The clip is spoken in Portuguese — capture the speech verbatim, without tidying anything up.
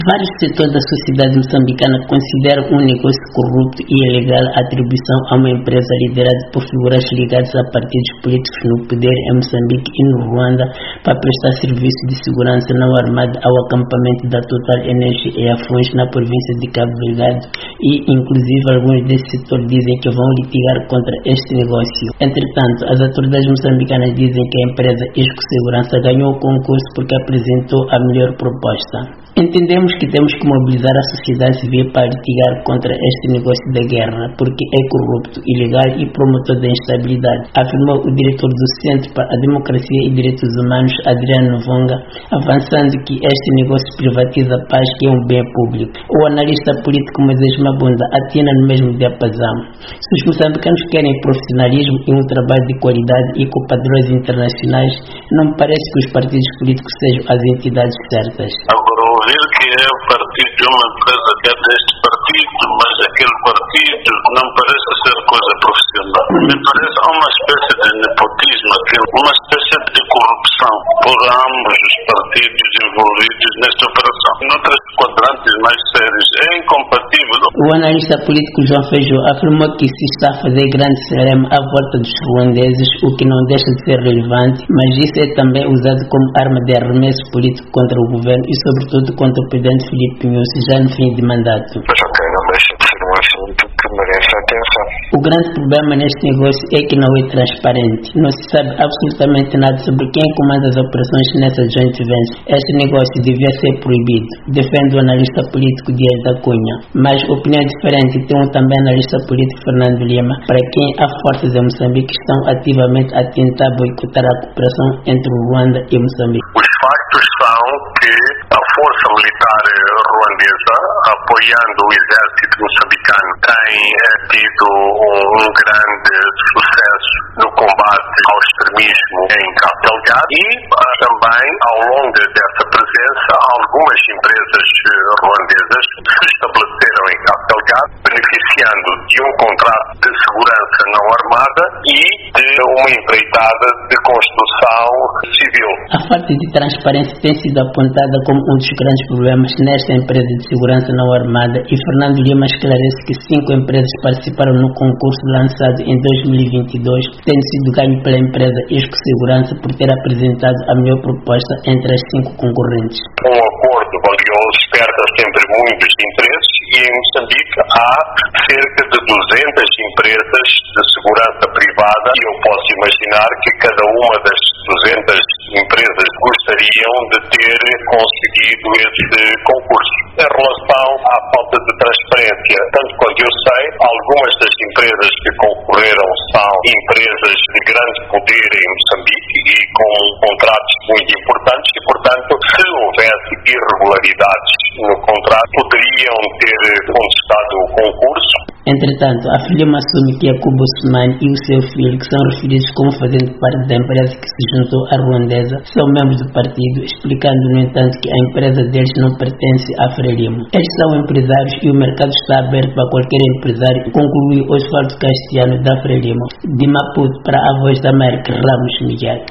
Vários setores da sociedade moçambicana consideram um negócio corrupto e ilegal a atribuição a uma empresa liderada por figuras ligadas a partidos políticos no poder em Moçambique e no Ruanda para prestar serviço de segurança não armada ao acampamento da Total Energy e Afões na província de Cabo Delgado, e inclusive alguns desse setor dizem que vão litigar contra este negócio. Entretanto, as autoridades moçambicanas dizem que a empresa Isco Segurança ganhou o concurso porque apresentou a melhor proposta. Entendemos que temos que mobilizar a sociedade civil para litigar contra este negócio da guerra, porque é corrupto, ilegal e promotor da instabilidade, afirmou o diretor do Centro para a Democracia e Direitos Humanos, Adriano Vonga, avançando que este negócio privatiza a paz, que é um bem público. O analista político Moisés Mabunda atina no mesmo diapasão. Se os moçambicanos querem profissionalismo e um trabalho de qualidade e com padrões internacionais, não me parece que os partidos políticos sejam as entidades certas. Ouvir que é o partido de uma empresa que é deste partido, mas aquele partido não parece ser coisa profissional. Me parece uma espécie de nepotismo, uma espécie de corrupção por ambos os partidos envolvidos nesta operação. Noutros quadrantes mais sérios, é incompatível. O analista político João Feijó afirmou que se está a fazer grande cerema à volta dos ruandeses, o que não deixa de ser relevante, mas isso é também usado como arma de arremesso político contra o governo e, sobretudo, contra o presidente Filipe Nyusi já no fim de mandato. Mas ok, não deixa de ser um assunto que merece atenção. O grande problema neste negócio é que não é transparente. Não se sabe absolutamente nada sobre quem comanda as operações nessa joint venture. Este negócio devia ser proibido, defende o analista político Dias da Cunha. Mas opinião diferente tem um também analista político Fernando Lima, para quem há forças em Moçambique que estão ativamente a tentar boicotar a cooperação entre o Ruanda e Moçambique. Os factos são que a força militar ruandesa, apoiando o exército moçambicano, tem tido um grande sucesso no combate ao extremismo em Cabo Delgado e também, ao longo dessa presença, algumas empresas ruandesas se estabeleceram em Cabo Delgado, beneficiando de um contrato de segurança não armada e de uma empreitada de construção civil. A falta de transparência tem sido apontada como um dos grandes problemas nesta empresa de segurança não armada, e Fernando Lima esclarece que cinco empresas participaram no concurso lançado em dois mil e vinte e dois, tendo sido ganho pela empresa Isco Segurança por ter apresentado a melhor proposta entre as cinco concorrentes. Um acordo valioso desperta sempre muitos interesses e em Moçambique há cerca de duzentas empresas de segurança privada e eu posso imaginar que cada uma das duzentas empresas gostariam de ter conseguido esse concurso. Em relação à falta de transparência, tanto quanto eu sei, algumas das empresas que concorreram são empresas de grande poder em Moçambique e com contratos muito importantes e, portanto, se houvesse irregularidades no contrato, poderiam ter contestado o concurso. Entretanto, a filha assume que Yakubu Ousmane e o seu filho, que são referidos como fazendo parte da empresa que se juntou à ruandesa, são membros do partido, explicando, no entanto, que a empresa deles não pertence à Frelimo. Estes são empresários e o mercado está aberto para qualquer empresário, concluiu Osvaldo Castiano da Frelimo. De Maputo para a Voz da América, Ramos Miguel.